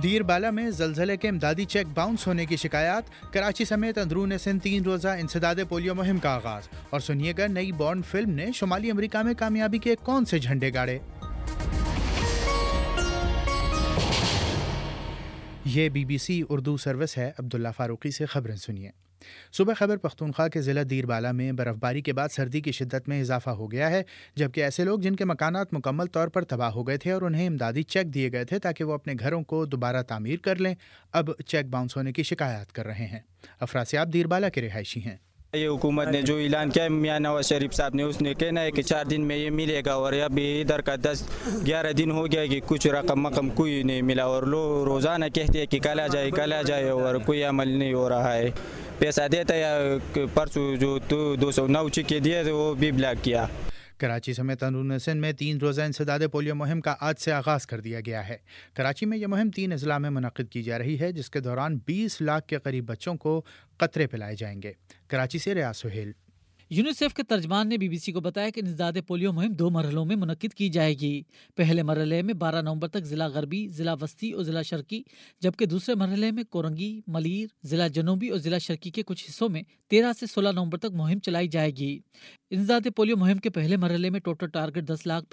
دیر بالا میں زلزلے کے امدادی چیک باؤنس ہونے کی شکایات، کراچی سمیت اندرون سندھ 3 روزہ انسداد پولیو مہم کا آغاز، اور سنیے گا نئی بورن فلم نے شمالی امریکہ میں کامیابی کے کون سے جھنڈے گاڑے۔ یہ BBC اردو سروس ہے۔ عبداللہ فاروقی سے خبریں سنیے۔ صوبہ خیبر پختونخوا کے ضلع دیر بالا میں برف باری کے بعد سردی کی شدت میں اضافہ ہو گیا ہے، جبکہ ایسے لوگ جن کے مکانات مکمل طور پر تباہ ہو گئے تھے اور انہیں امدادی چیک دیے گئے تھے تاکہ وہ اپنے گھروں کو دوبارہ تعمیر کر لیں، اب چیک باؤنس ہونے کی شکایات کر رہے ہیں۔ افراسیاب دیر بالا کے رہائشی ہیں۔ یہ حکومت نے جو اعلان کیا میاں نواز شریف صاحب نے، اس نے کہنا ہے کہ 4 دن میں یہ ملے گا، اور ابھی ادھر کا 10-11 دن ہو گیا کہ کچھ رقم مقم کوئی نہیں ملا، اور لوگ روزانہ کہتے ہیں کہ کل آ جائے اور کوئی عمل نہیں ہو رہا ہے۔ پیسہ دیتا ہے، پرسوں جو 209 چکے دیے تھے وہ بھی بلاک کیا۔ کراچی سمیت اندرون سندھ میں 3 روزہ انسداد پولیو مہم کا آج سے آغاز کر دیا گیا ہے۔ کراچی میں یہ مہم 3 اضلاع میں منعقد کی جا رہی ہے، جس کے دوران 20 لاکھ کے قریب بچوں کو قطرے پلائے جائیں گے۔ کراچی سے ریاض سہیل۔ یونیسیف کے ترجمان نے BBC کو بتایا کہ انسداد پولیو مہم 2 مرحلوں میں منعقد کی جائے گی۔ پہلے مرحلے میں 12 نومبر تک ضلع غربی، ضلع وسطی اور ضلع شرقی، جبکہ دوسرے مرحلے میں کورنگی، ملیر، ضلع جنوبی اور ضلع شرقی کے کچھ حصوں میں 13 سے 16 نومبر تک مہم چلائی جائے گی۔ انسداد پولیو مہم کے پہلے مرحلے میں ٹوٹل ٹارگٹ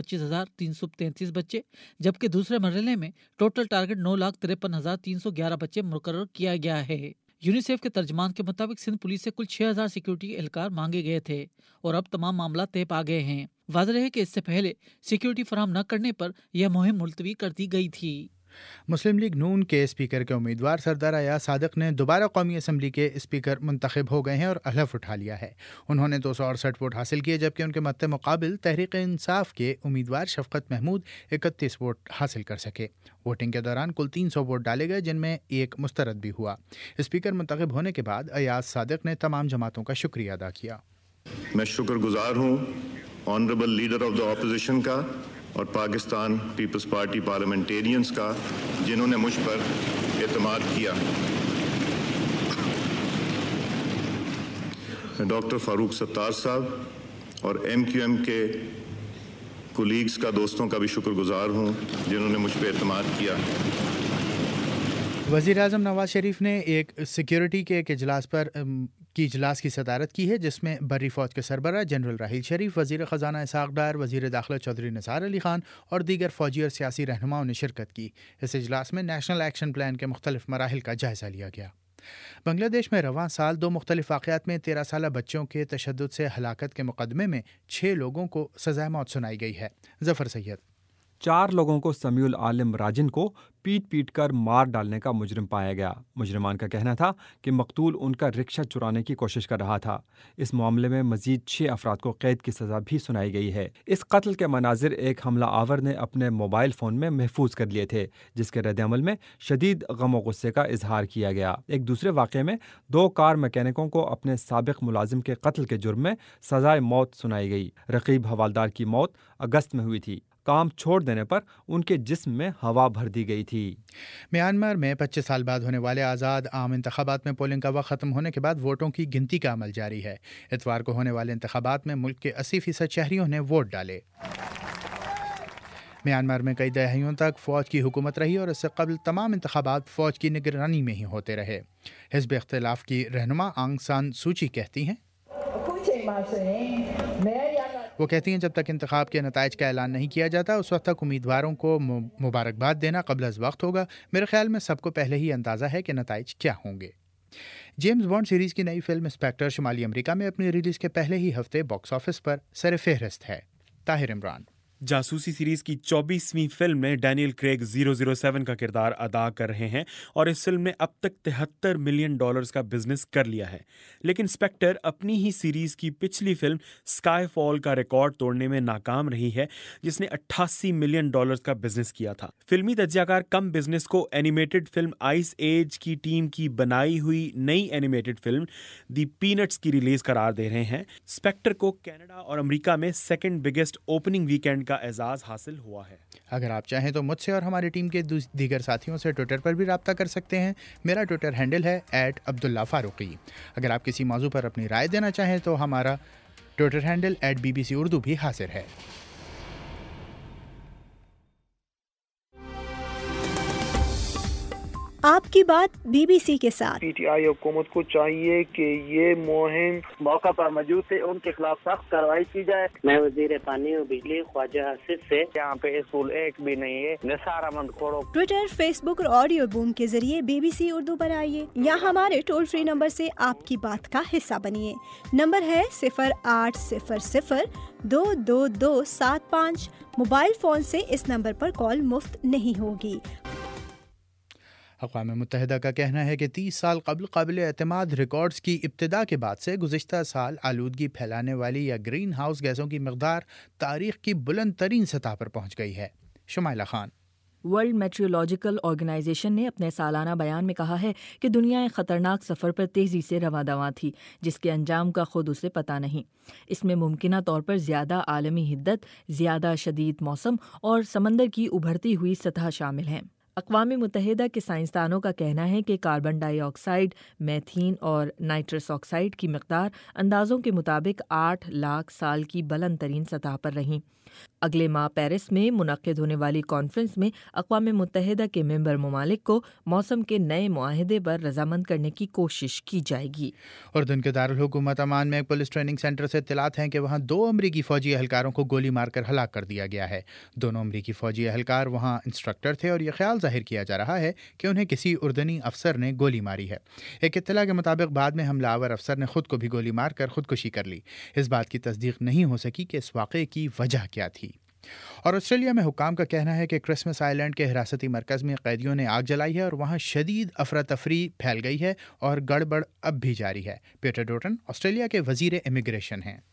10,25,333 بچے، جبکہ دوسرے مرحلے میں ٹوٹل ٹارگٹ 9,53,311 بچے مقرر کیا گیا ہے۔ یونیسیف کے ترجمان کے مطابق سندھ پولیس سے کل 6,000 سیکیورٹی اہلکار مانگے گئے تھے اور اب تمام معاملات طے پا گئے ہیں۔ واضح ہے کہ اس سے پہلے سیکیورٹی فراہم نہ کرنے پر یہ مہم ملتوی کر دی گئی تھی۔ مسلم لیگ نون کے اسپیکر کے امیدوار سردار ایاز صادق نے دوبارہ قومی اسمبلی کے اسپیکر منتخب ہو گئے ہیں اور حلف اٹھا لیا ہے۔ انہوں نے 268 ووٹ حاصل کیے، جبکہ ان کے مد مقابل تحریک انصاف کے امیدوار شفقت محمود 31 ووٹ حاصل کر سکے۔ ووٹنگ کے دوران کل 300 ووٹ ڈالے گئے، جن میں ایک مسترد بھی ہوا۔ اسپیکر منتخب ہونے کے بعد ایاز صادق نے تمام جماعتوں کا شکریہ ادا کیا۔ میں شکر گزار ہوں honourable leader of the opposition کا اور پاکستان پیپلز پارٹی پارلیمنٹیرینز کا، جنہوں نے مجھ پر اعتماد کیا۔ میں ڈاکٹر فاروق ستار صاحب اور MQM کے کولیگز کا، دوستوں کا بھی شکر گزار ہوں جنہوں نے مجھ پہ اعتماد کیا۔ وزیر اعظم نواز شریف نے ایک سیکیورٹی کے ایک اجلاس کی صدارت کی ہے، جس میں بری فوج کے سربراہ جنرل راحیل شریف، وزیر خزانہ اسحاق ڈار، وزیر داخلہ چودھری نثار علی خان اور دیگر فوجی اور سیاسی رہنماؤں نے شرکت کی۔ اس اجلاس میں نیشنل ایکشن پلان کے مختلف مراحل کا جائزہ لیا گیا۔ بنگلہ دیش میں رواں سال 2 مختلف واقعات میں 13 سالہ بچوں کے تشدد سے ہلاکت کے مقدمے میں 6 لوگوں کو سزائے موت سنائی گئی ہے۔ ظفر سید۔ 4 لوگوں کو سمیع العالم راجن کو پیٹ کر مار ڈالنے کا مجرم پایا گیا۔ مجرمان کا کہنا تھا کہ مقتول ان کا رکشہ چرانے کی کوشش کر رہا تھا۔ اس معاملے میں مزید 6 افراد کو قید کی سزا بھی سنائی گئی ہے۔ اس قتل کے مناظر ایک حملہ آور نے اپنے موبائل فون میں محفوظ کر لیے تھے، جس کے رد عمل میں شدید غم و غصے کا اظہار کیا گیا۔ ایک دوسرے واقعے میں 2 کار میکینکوں کو اپنے سابق ملازم کے قتل کے جرم میں سزائے موت سنائی گئی۔ رقیب حوالدار کی موت اگست میں ہوئی تھی۔ کام چھوڑ دینے پر ان کے جسم میں ہوا بھر دی گئی تھی۔ میانمار میں 25 سال بعد ہونے والے آزاد عام انتخابات میں پولنگ کا وقت ختم ہونے کے بعد ووٹوں کی گنتی کا عمل جاری ہے۔ اتوار کو ہونے والے انتخابات میں ملک کے 80% شہریوں نے ووٹ ڈالے۔ میانمار میں کئی دہائیوں تک فوج کی حکومت رہی اور اس سے قبل تمام انتخابات فوج کی نگرانی میں ہی ہوتے رہے۔ حزب اختلاف کی رہنما آنگ سان سوچی کہتی ہیں، وہ کہتی ہیں جب تک انتخاب کے نتائج کا اعلان نہیں کیا جاتا اس وقت تک امیدواروں کو مبارکباد دینا قبل از وقت ہوگا۔ میرے خیال میں سب کو پہلے ہی اندازہ ہے کہ نتائج کیا ہوں گے۔ جیمز بانڈ سیریز کی نئی فلم انسپیکٹر شمالی امریکہ میں اپنی ریلیز کے پہلے ہی ہفتے باکس آفس پر سر فہرست ہے۔ طاہر عمران۔ جاسوسی سیریز کی 24ویں فلم میں ڈینیل کریگ 007 کا کردار ادا کر رہے ہیں اور اس فلم نے اب تک $73 ملین کا بزنس کر لیا ہے، لیکن اسپیکٹر اپنی ہی سیریز کی پچھلی فلم اسکائی فال کا ریکارڈ توڑنے میں ناکام رہی ہے، جس نے $88 ملین کا بزنس کیا تھا۔ فلمی تجزیہ کار کم بزنس کو اینیمیٹڈ فلم آئس ایج کی ٹیم کی بنائی ہوئی نئی اینیمیٹڈ فلم دی پینٹس کی ریلیز قرار دے رہے ہیں۔ اسپیکٹر کو کینیڈا اور امریکہ میں سیکنڈ بگیسٹ اوپننگ ویکینڈ کا اعزاز حاصل ہوا ہے۔ اگر آپ چاہیں تو مجھ سے اور ہماری ٹیم کے دیگر ساتھیوں سے ٹویٹر پر بھی رابطہ کر سکتے ہیں۔ میرا ٹویٹر ہینڈل ہے @عبداللہ فاروقی۔ اگر آپ کسی موضوع پر اپنی رائے دینا چاہیں تو ہمارا ٹویٹر ہینڈل @BBC اردو بھی حاضر ہے۔ آپ کی بات BBC کے ساتھ۔ پی ٹی آئی حکومت کو چاہیے کہ یہ مہم موقع پر موجود تھے، ان کے خلاف سخت کارروائی کی جائے۔ میں وزیر پانی و بجلی خواجہ آصف سے، یہاں پہ اسکول ایک بھی نہیں ہے، Nisar Ahmed Khuhro. Twitter, Facebook اور آڈیو بوم کے ذریعے BBC اردو پر آئیے یا ہمارے ٹول فری نمبر سے آپ کی بات کا حصہ بنیے۔ نمبر ہے 0800-222-75۔ موبائل فون سے اس نمبر پر کال مفت نہیں ہوگی۔ اقوام متحدہ کا کہنا ہے کہ 30 سال قابل اعتماد ریکارڈز کی ابتدا کے بعد سے گزشتہ سال آلودگی پھیلانے والی یا گرین ہاؤس گیسوں کی مقدار تاریخ کی بلند ترین سطح پر پہنچ گئی ہے۔ Shumaila Khan. World Meteorological Organization نے اپنے سالانہ بیان میں کہا ہے کہ دنیا ایک خطرناک سفر پر تیزی سے رواں دواں تھی جس کے انجام کا خود اسے پتہ نہیں۔ اس میں ممکنہ طور پر زیادہ عالمی حدت، زیادہ شدید موسم اور سمندر کی ابھرتی ہوئی سطح شامل ہیں۔ اقوام متحدہ کے سائنسدانوں کا کہنا ہے کہ کاربن ڈائی آکسائیڈ، میتھین اور نائٹرس آکسائیڈ کی مقدار اندازوں کے مطابق 8 لاکھ سال کی بلند ترین سطح پر رہیں۔ اگلے ماہ پیرس میں منعقد ہونے والی کانفرنس میں اقوام متحدہ کے ممبر ممالک کو موسم کے نئے معاہدے پر رضامند کرنے کی کوشش کی جائے گی۔ اردن کے دارالحکومت عمان میں ایک پولیس ٹریننگ سینٹر سے اطلاعات ہیں کہ وہاں 2 امریکی فوجی اہلکاروں کو گولی مار کر ہلاک کر دیا گیا ہے۔ دونوں امریکی فوجی اہلکار وہاں انسٹرکٹر تھے اور یہ خیال ظاہر کیا جا رہا ہے کہ انہیں کسی اردنی افسر نے گولی ماری ہے۔ ایک اطلاع کے مطابق بعد میں حملہ آور افسر نے خود کو بھی گولی مار کر خودکشی کر لی۔ اس بات کی تصدیق نہیں ہو سکی کہ اس واقعے کی وجہ کیا تھی۔ اور آسٹریلیا میں حکام کا کہنا ہے کہ کرسمس آئی لینڈ کے حراستی مرکز میں قیدیوں نے آگ جلائی ہے اور وہاں شدید افراتفری پھیل گئی ہے اور گڑبڑ اب بھی جاری ہے۔ پیٹر ڈوٹن آسٹریلیا کے وزیر امیگریشن ہیں۔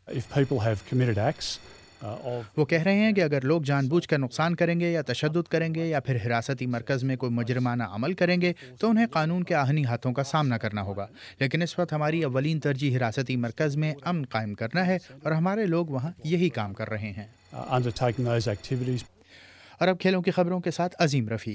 وہ کہہ رہے ہیں کہ اگر لوگ جان بوجھ کر نقصان کریں گے یا تشدد کریں گے یا پھر حراستی مرکز میں کوئی مجرمانہ عمل کریں گے تو انہیں قانون کے آہنی ہاتھوں کا سامنا کرنا ہوگا، لیکن اس وقت ہماری اولین ترجیح حراستی مرکز میں امن قائم کرنا ہے اور ہمارے لوگ وہاں یہی کام کر رہے ہیں۔ اور اب کھیلوں کی خبروں کے ساتھ عظیم رفیع۔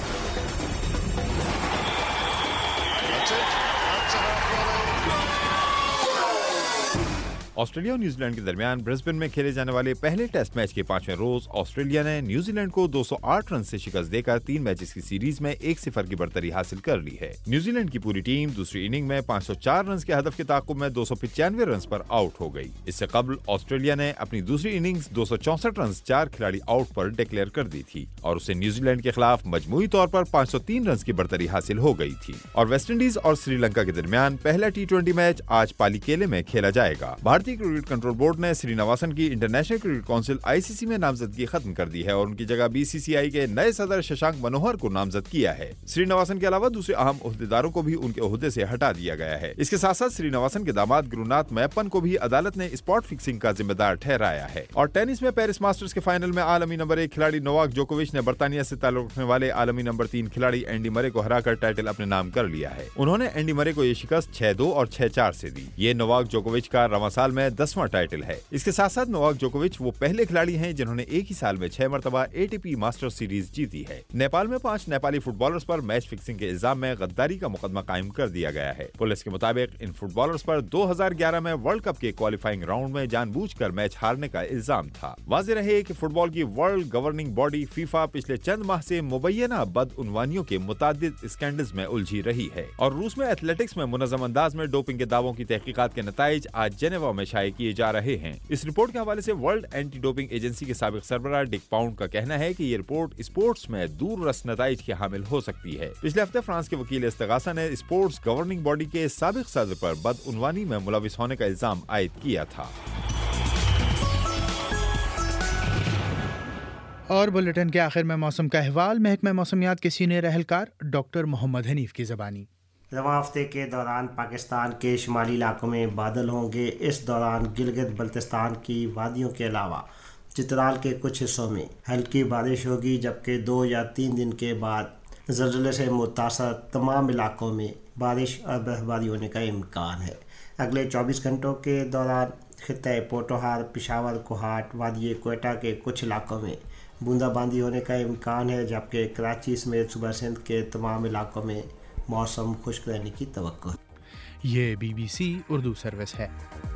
آسٹریلیا اور نیوزی لینڈ کے درمیان برسبن میں کھیلے جانے والے پہلے ٹیسٹ میچ کے 5ویں روز آسٹریلیا نے نیوزی لینڈ کو 208 رن سے شکست دے کر 3 میچز کی سیریز میں 1-0 کی برتری حاصل کر لی ہے۔ نیوزی لینڈ کی پوری ٹیم دوسری اننگ میں 504 رنز کے ہدف کے تعاقب میں 295 رنز پر آؤٹ ہو گئی۔ اس سے قبل آسٹریلیا نے اپنی دوسری اننگز 264 رنز 4 کھلاڑی آؤٹ پر ڈکلیئر کر دی تھی اور اسے نیوزی لینڈ کے خلاف مجموعی طور پر 503 رنز کی برتری حاصل ہو گئی تھی۔ اور ویسٹ انڈیز اور سری لنکا کے درمیان پہلا T20 میچ آج پالی کیلے میں کھیلا جائے گا۔ بھارتی کرکٹ کنٹرول بورڈ نے سری نواسن کی انٹرنیشنل کرکٹ کونسل ICC میں نامزدگی ختم کر دی ہے اور ان کی جگہ BCCI کے نئے صدر ششانک منوہر کو نامزد کیا ہے۔ سری نواسن کے علاوہ دوسرے اہم عہدیداروں کو بھی ان کے عہدے سے ہٹا دیا گیا ہے۔ اس کے ساتھ ساتھ سری نواسن کے داماد گروناتھ میپن کو بھی عدالت نے اسپاٹ فکسنگ کا ذمہ دار ٹھہرایا ہے۔ اور ٹینس میں پیرس ماسٹرز کے فائنل میں عالمی نمبر 1 کھلاڑی نوواک جوکووچ نے برطانیہ سے تعلق رکھنے والے عالمی نمبر 3 کھلاڑی اینڈی مرے کو ہرا کر ٹائٹل اپنے نام کر لیا ہے۔ انہوں نے اینڈی مرے کو یہ شکست 6-2 اور 6-4 سے دی۔ یہ نوواک جوکووچ کا رواں سال میں 10واں ٹائٹل ہے۔ اس کے ساتھ ساتھ نوواک جوکووچ وہ پہلے کھلاڑی ہیں جنہوں نے ایک ہی سال میں 6 مرتبہ ATP ماسٹر سیریز جیتی ہے۔ نیپال میں 5 نیپالی فٹ بالرز پر میچ فکسنگ کے الزام میں غداری کا مقدمہ قائم کر دیا گیا ہے۔ پولیس کے مطابق ان فٹ بالرز پر 2011 میں ورلڈ کپ کے کوالیفائنگ راؤنڈ میں جان بوجھ کر میچ ہارنے کا الزام تھا۔ واضح رہے کہ فٹ بال کی ورلڈ گورننگ باڈی فیفا پچھلے چند ماہ سے مبینہ بدعنوانیوں کے متعدد اسکینڈلز میں الجھی رہی ہے اور روس میں ایتھلیٹکس میں منظم انداز میں ڈوپنگ کے دعووں کی تحقیقات کے نتائج آج جنیوا میں شائع کیے جا رہے ہیں۔ اس رپورٹ کے حوالے سے ورلڈ اینٹی ڈوپنگ ایجنسی کے سابق سربراہ ڈک پاؤنڈ کا کہنا ہے کہ یہ رپورٹ اسپورٹس میں دور رس نتائج کے حامل ہو سکتی ہے۔ پچھلے ہفتے فرانس کے وکیل استغاثہ نے اسپورٹس گورننگ باڈی کے سابق صدر پر بدعنوانی میں ملوث ہونے کا الزام عائد کیا تھا۔ اور بلیٹن کے آخر میں موسم کا احوال، محکمہ موسمیات کے سینئر اہلکار ڈاکٹر محمد حنیف کی زبانی۔ رواں ہفتے کے دوران پاکستان کے شمالی علاقوں میں بادل ہوں گے۔ اس دوران گلگت بلتستان کی وادیوں کے علاوہ چترال کے کچھ حصوں میں ہلکی بارش ہوگی، جبکہ 2 یا 3 دن کے بعد زلزلے سے متاثر تمام علاقوں میں بارش اور برف باری ہونے کا امکان ہے۔ اگلے 24 گھنٹوں کے دوران خطۂ پوٹوہار، پشاور، کوہاٹ، وادی کوئٹہ کے کچھ علاقوں میں بوندا باندی ہونے کا امکان ہے، جبکہ کراچی سمیت صوبہ سندھ کے تمام علاقوں میں موسم خشک رہنے کی توقع ہے۔ یہ BBC اردو سروس ہے۔